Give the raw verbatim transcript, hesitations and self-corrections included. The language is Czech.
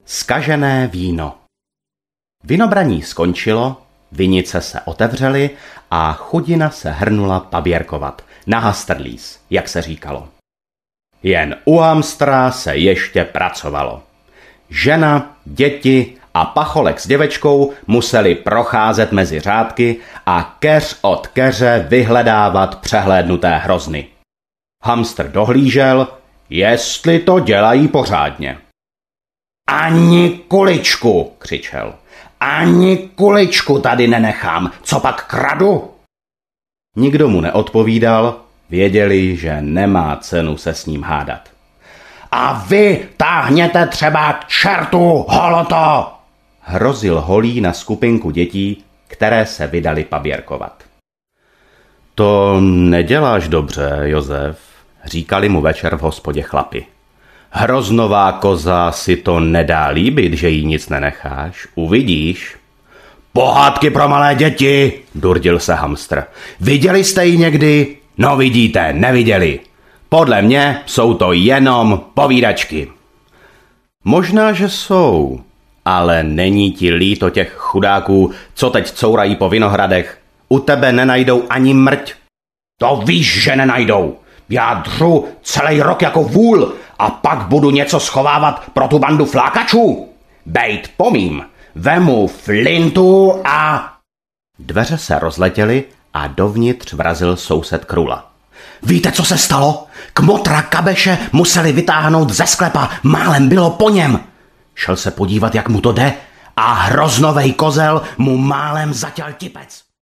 Zkažené víno. Vinobraní skončilo, vinice se otevřely a chudina se hrnula paběrkovat, na hastrlíz, jak se říkalo. Jen u hamstra se ještě pracovalo. Žena, děti a pacholek s děvečkou museli procházet mezi řádky a keř od keře vyhledávat přehlédnuté hrozny. Hamstr dohlížel, jestli to dělají pořádně. Ani kuličku, křičel. Ani kuličku tady nenechám, co pak kradu? Nikdo mu neodpovídal, věděli, že nemá cenu se s ním hádat. A vy táhněte třeba k čertu, holoto! Hrozil Holý na skupinku dětí, které se vydali paběrkovat. To neděláš dobře, Josef, říkali mu večer v hospodě chlapi. Hroznová koza si to nedá líbit, že jí nic nenecháš, uvidíš. Pohádky pro malé děti, durdil se hamstr. Viděli jste ji někdy? No vidíte, neviděli. Podle mě jsou to jenom povídačky. Možná, že jsou, ale není ti líto těch chudáků, co teď courají po vinohradech. U tebe nenajdou ani mrť. To víš, že nenajdou. Já dřu celý rok jako vůl a pak budu něco schovávat pro tu bandu flákačů. Bejt pomím, vemu flintu a... Dveře se rozletěly a dovnitř vrazil soused Krula. Víte, co se stalo? Kmotra Kabeše museli vytáhnout ze sklepa, málem bylo po něm. Šel se podívat, jak mu to jde, a hroznovej kozel mu málem zatěl tipec.